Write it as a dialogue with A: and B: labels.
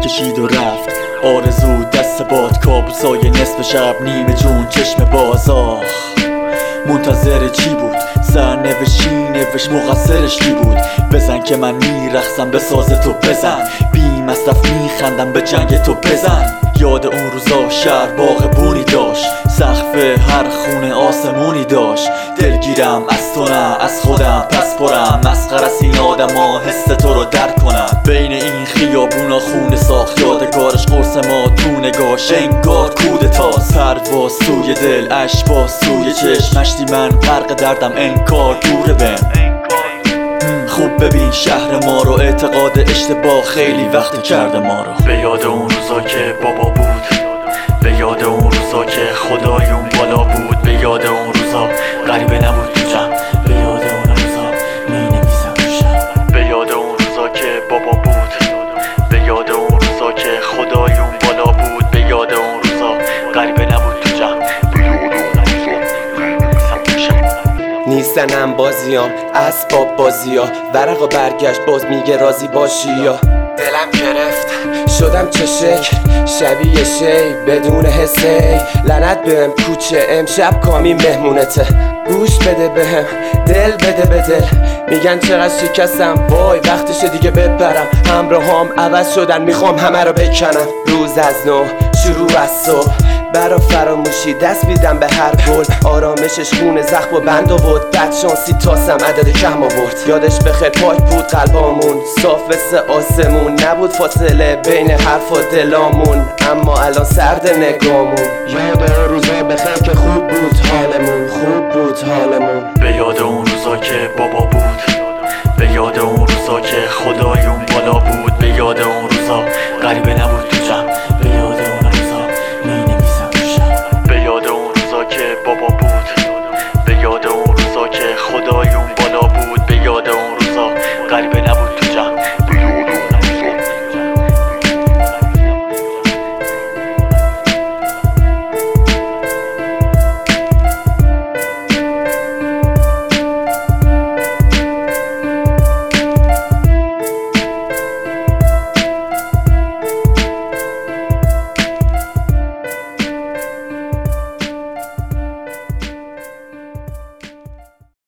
A: کشید و رفت آرزو دست باد، کابوسای نصف شب، نیمه جون چشم باز. منتظر چی بود؟ سرنوشتی نوشت مقصرش کی بود؟ بزن که من میرخصم به ساز تو، بزن بی مصرف میخندم به جنگ تو، بزن. یاد اون روزا شهر باغبونی داشت، سقف هر خونه آسمونی داشت. دلگیرم از تو نه از خودم، پس پرم مسخره است این آدما حس تو رو درک کنم. بین این خیابونا خونه ساخت یادگارش، قرص ما تو نگاش انگار کودتاست. پرواز سوی دل، اشک سوی چشم، مشتی من غرق دردم انکار دوره بهم. خوب ببین شهر ما رو، اعتقاد اشتباه خیلی وقت کرده ما رو. به یاد اون روزا که بابا بود، به یاد اون روزا که خدای اون بالا بود، به یاد اون روزا غریبه نبود تو جمع، به یاد اون روزا می نویسم تو شب. به یاد اون روزا که بابا بود، به یاد اون روزا که خدای اون بالا بود، به یاد اون روزا غریبه نبود تو جمع، به یاد اون روزا می نویسم تو شب.
B: نیستنم بازیام اسباب بازیا، ورق و برگشت باز میگه راضی باشی یا دلم گرفت شدم چه شکل، شبیه شی بدون حسی. لعنت بهم کوچه امشب کامی مهمونته، گوش بده بهم دل بده به دل. میگن چقدر شکستم وای وقتش دیگه بپرم، همراهام عوض شدن میخوام همه رو بکنم. روز از نو شروع از صبح برا فراموشی دست بیدم به هر گل، آرامشش خون زخم و بند آورد، بد شانسی تاسم عدد کم آورد. یادش بخیر پاک بود قلبامون، صاف مثل آسمون، نبود فاصله بین حرف و دلامون، اما الان سرد نگامون. یاد روزا بخیر که خوب بود حالمون، خوب بود حالمون.
A: به یاد اون روزا که بابا بود، به یاد اون روزا که خدای اون بالا بود، به یاد اون روزا غریبه نبود.